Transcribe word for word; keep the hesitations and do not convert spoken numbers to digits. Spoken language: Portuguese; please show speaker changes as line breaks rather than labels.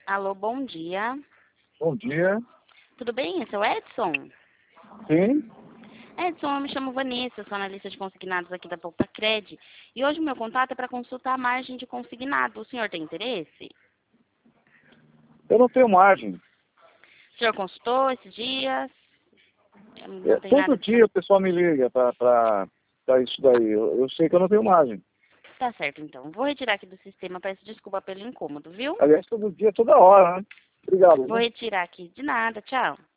Alô, bom dia.
Bom dia.
Tudo bem? Esse é o Edson?
Sim?
Edson, eu me chamo Vanessa, sou analista de consignados aqui da Poupa-Cred. E hoje o meu contato é para consultar a margem de consignado. O senhor tem interesse?
Eu não tenho margem.
O senhor consultou esses dias?
É,
Não tem
todo
nada de...
dia o pessoal me liga para isso daí. Eu, eu sei que eu não tenho margem.
Tá certo, então. Vou retirar aqui do sistema. Peço desculpa pelo incômodo, viu?
Aliás, todo dia, toda hora, né? Obrigado.
Vou
Viu?
retirar aqui. De nada. Tchau.